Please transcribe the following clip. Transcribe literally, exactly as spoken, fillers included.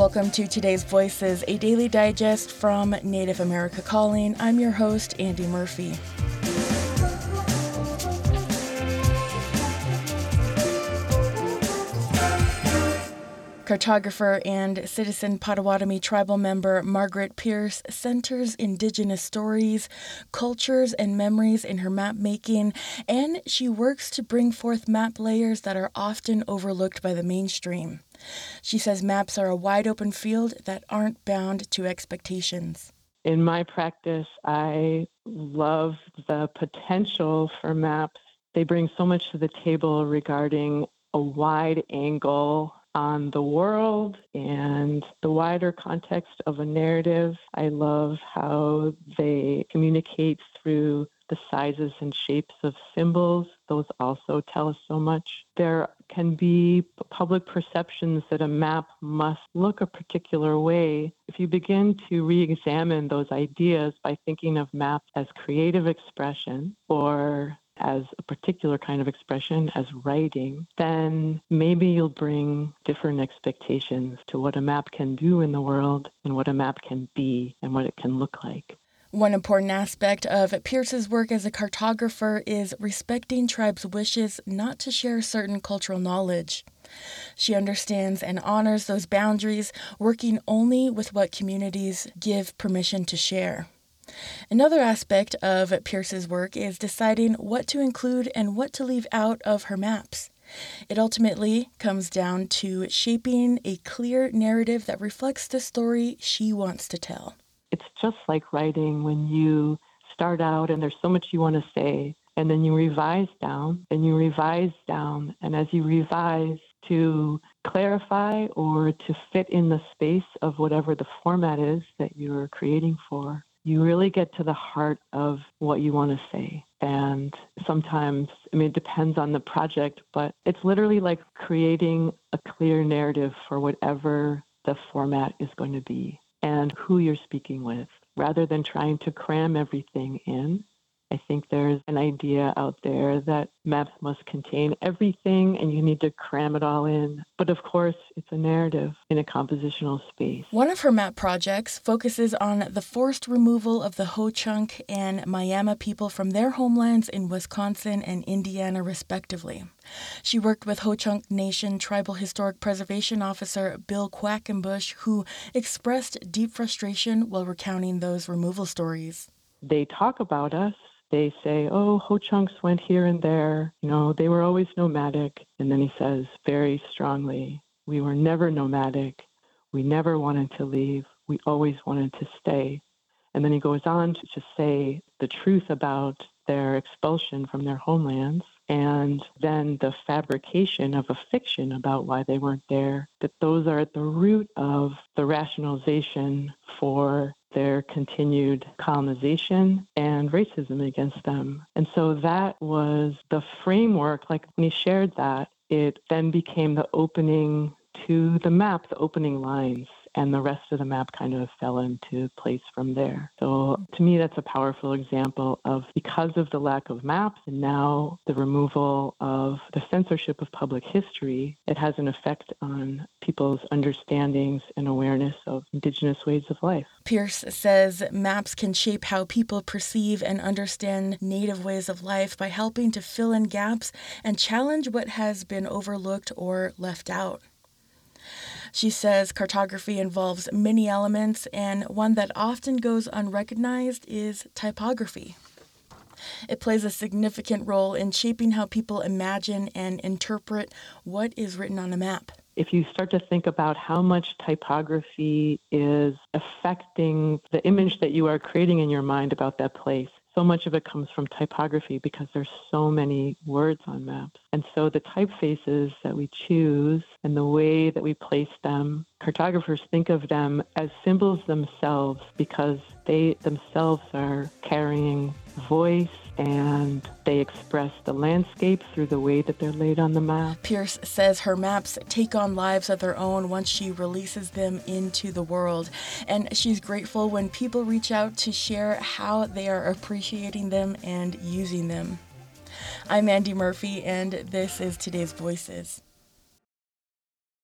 Welcome to today's Voices, a daily digest from Native America Calling. I'm your host, Andy Murphy. Cartographer and citizen Potawatomi tribal member Margaret Pierce centers Indigenous stories, cultures, and memories in her map making, and she works to bring forth map layers that are often overlooked by the mainstream. She says maps are a wide open field that aren't bound to expectations. In my practice, I love the potential for maps. They bring so much to the table regarding a wide angle on the world and the wider context of a narrative. I love how they communicate through the sizes and shapes of symbols. Those also tell us so much. There can be public perceptions that a map must look a particular way. If you begin to re-examine those ideas by thinking of maps as creative expression or as a particular kind of expression, as writing, then maybe you'll bring different expectations to what a map can do in the world and what a map can be and what it can look like. One important aspect of Pierce's work as a cartographer is respecting tribes' wishes not to share certain cultural knowledge. She understands and honors those boundaries, working only with what communities give permission to share. Another aspect of Pierce's work is deciding what to include and what to leave out of her maps. It ultimately comes down to shaping a clear narrative that reflects the story she wants to tell. It's just like writing when you start out and there's so much you want to say, and then you revise down, and you revise down, and as you revise to clarify or to fit in the space of whatever the format is that you're creating for, you really get to the heart of what you want to say. And sometimes, I mean, it depends on the project, but it's literally like creating a clear narrative for whatever the format is going to be and who you're speaking with, rather than trying to cram everything in. I think there's an idea out there that maps must contain everything and you need to cram it all in. But of course, it's a narrative in a compositional space. One of her map projects focuses on the forced removal of the Ho-Chunk and Miami people from their homelands in Wisconsin and Indiana, respectively. She worked with Ho-Chunk Nation Tribal Historic Preservation Officer Bill Quackenbush, who expressed deep frustration while recounting those removal stories. They talk about us. They say, oh, Ho-Chunks went here and there. You know, they were always nomadic. And then he says very strongly, we were never nomadic. We never wanted to leave. We always wanted to stay. And then he goes on to just say the truth about their expulsion from their homelands and then the fabrication of a fiction about why they weren't there, that those are at the root of the rationalization for their continued colonization and racism against them. And so that was the framework. Like when he shared that, it then became the opening to the map, the opening lines, and the rest of the map kind of fell into place from there. So to me, that's a powerful example of, because of the lack of maps and now the removal of the censorship of public history, it has an effect on people's understandings and awareness of Indigenous ways of life. Pierce says maps can shape how people perceive and understand Native ways of life by helping to fill in gaps and challenge what has been overlooked or left out. She says cartography involves many elements, and one that often goes unrecognized is typography. It plays a significant role in shaping how people imagine and interpret what is written on a map. If you start to think about how much typography is affecting the image that you are creating in your mind about that place, so much of it comes from typography because there's so many words on maps. And so the typefaces that we choose and the way that we place them, cartographers think of them as symbols themselves because they themselves are carrying voice and they express the landscape through the way that they're laid on the map. Pierce says her maps take on lives of their own once she releases them into the world, and she's grateful when people reach out to share how they are appreciating them and using them. I'm Andy Murphy, and this is today's Voices.